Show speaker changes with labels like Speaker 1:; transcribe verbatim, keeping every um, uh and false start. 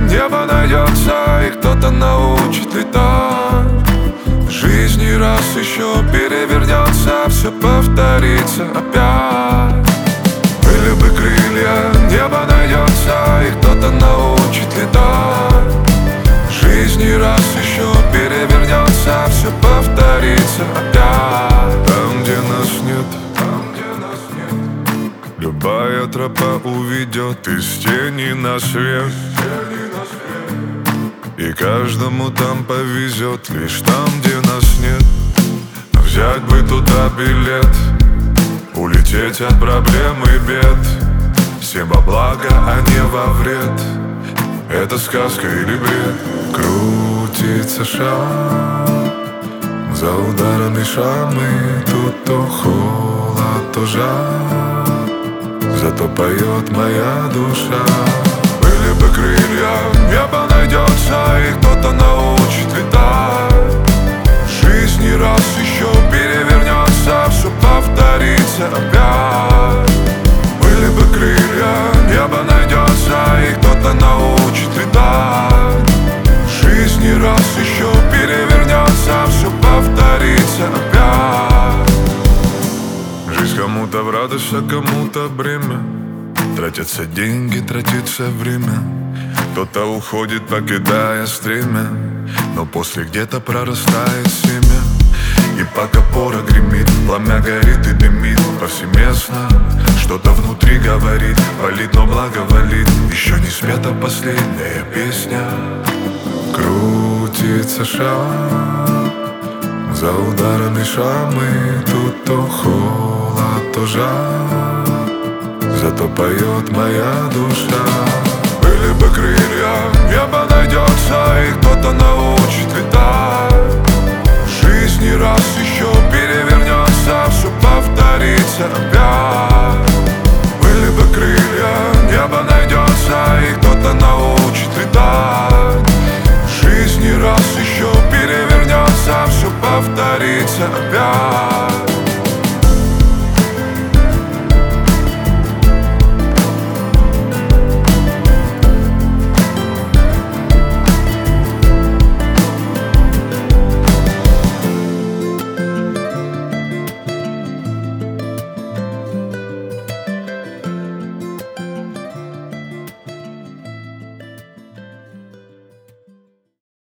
Speaker 1: небо найдется, и кто-то научит летать. В жизни раз еще перевернется, все повторится опять. Были бы крылья, небо найдется, и кто-то научит летать. В жизни раз еще перевернется, все повторится опять. Там, где нас нет, там, где нас нет, любая тропа уведет из тени на свет. И каждому там повезет, лишь там, где нас нет. Взять бы туда билет, улететь от проблем и бед. Всем во благо, а не во вред. Это сказка или бред? Крутится шар, за ударами шрамы. Тут то холод, то жар, зато поет моя душа. Были бы крылья, небо найдется, и кто-то научит летать. В жизни раз еще перевернется, все повторится опять. Были бы крылья, небо найдется, и кто-то научит летать. В жизни раз еще перевернется, все повторится опять. Жизнь кому-то в радость, а кому-то бремя. Тратятся деньги, тратится время. Кто-то уходит, покидая стремя, но после где-то прорастает семя. И пока пора гремит, пламя горит и дымит повсеместно. Что-то внутри говорит, валит, но благоволит. Еще не спета последняя песня. Крутится шар, за ударами шрамы. Тут то холод, то жар, зато поет моя душа. Были бы крылья, небо найдется, и кто-то научит летать. В жизни раз еще перевернется, все повторится опять. Были бы крылья, небо найдется, и кто-то научит летать. В жизни раз еще перевернется, все повторится опять.